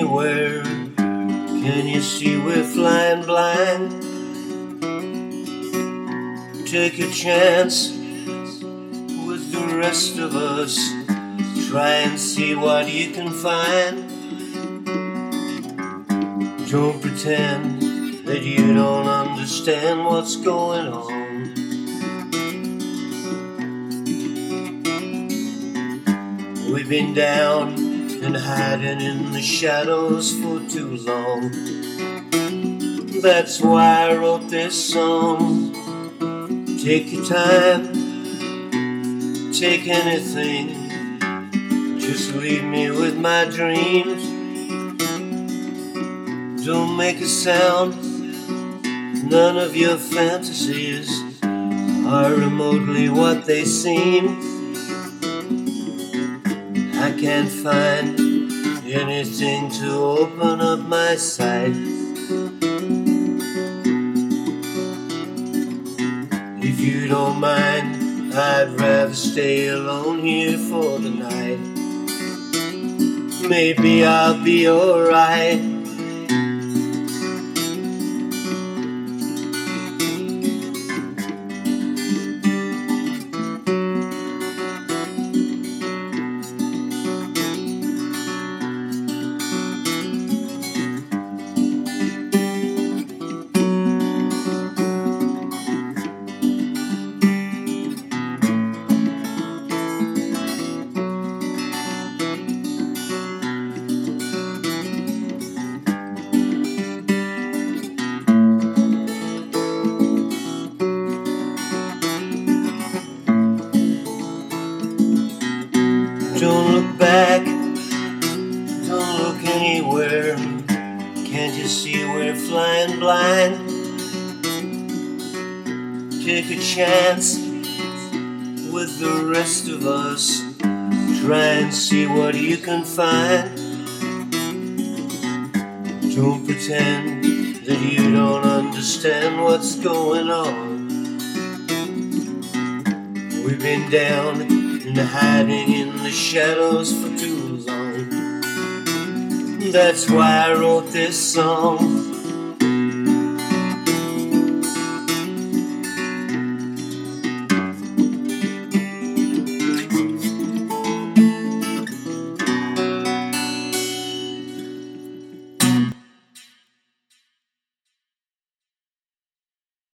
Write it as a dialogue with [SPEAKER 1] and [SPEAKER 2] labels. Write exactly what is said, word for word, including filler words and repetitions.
[SPEAKER 1] anywhere? Can you see we're flying blind? Take a chance with the rest of us. Try and see what you can find. Don't pretend that you don't understand what's going on. We've been down and hiding in the shadows for too long. That's why I wrote this song. Take your time, take anything. Just leave me with my dreams. Don't make a sound. None of your fantasies are remotely what they seem. I can't find anything to open up my sight. If you don't mind, I'd rather stay alone here for the night. Maybe I'll be alright. Don't look back, don't look anywhere. Can't you see we're flying blind? Take a chance with the rest of us. Try and see what you can find. Don't pretend that you don't understand what's going on. We've been down and hiding in the shadows for too long. That's why I wrote this song.